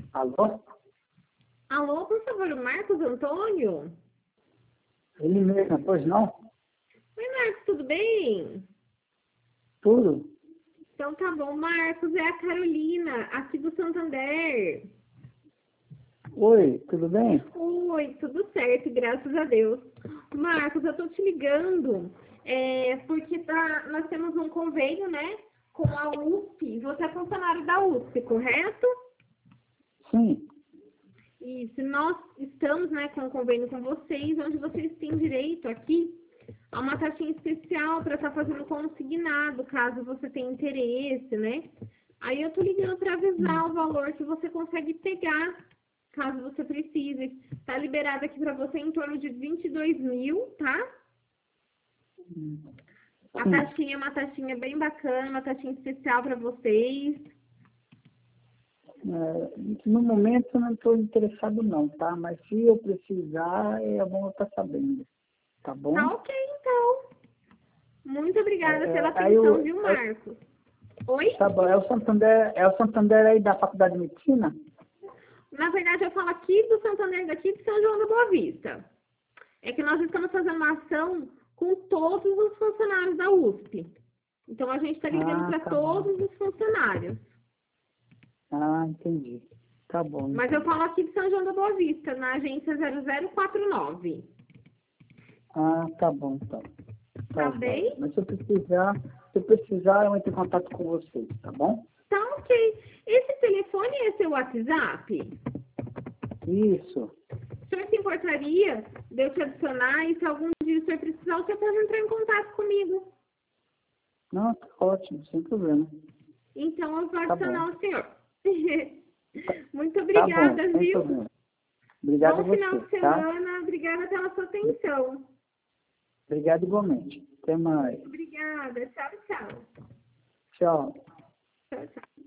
Alô? Alô, por favor, o Marcos Antônio? Ele mesmo, pois não? Oi, Marcos, tudo bem? Tudo? Então tá bom, Marcos, é a Carolina, aqui do Santander. Oi, tudo bem? Oi, tudo certo, graças a Deus. Marcos, eu tô te ligando, porque nós temos um convênio, né, com a USP. Você é funcionário da USP, correto? Sim. Isso, nós estamos, né, com um convênio com vocês, onde vocês têm direito aqui a uma taxinha especial para estar fazendo consignado, caso você tenha interesse, né? Aí eu tô ligando para avisar o valor que você consegue pegar, caso você precise. Tá liberado aqui para você em torno de 22 mil, tá? A Sim. taxinha é uma taxinha bem bacana, uma taxinha especial para vocês. No momento eu não estou interessado não, tá? Mas se eu precisar, é bom eu estar sabendo. Tá bom? Tá ok, então. Muito obrigada pela Aí atenção, viu, Marcos? Oi? tá bom, é o Santander aí da Faculdade de Medicina? Na verdade, eu falo aqui do Santander, daqui de São João da Boa Vista. É que nós estamos fazendo uma ação com todos os funcionários da USP. Então, a gente está ligando para Tá bom. todos os funcionários. Entendi. Tá bom. Mas eu falo aqui de São João da Boa Vista, na agência 0049. Tá bom, então. Tá Bom. bem? Mas se eu precisar, eu entro em contato com vocês, tá bom? Tá ok. Esse telefone é seu WhatsApp? Isso. O senhor se importaria de eu te adicionar e se algum dia o senhor precisar, o senhor pode entrar em contato comigo. Não, tá ótimo, sem problema. Então, eu vou Tá bom. adicionar o senhor. Muito Tá obrigada, bom, sem viu? problema. Obrigado a Bom final de você, tá? semana. Obrigada pela sua atenção. Obrigado igualmente. Até mais. Obrigada. Tchau, tchau. Tchau. Tchau, tchau.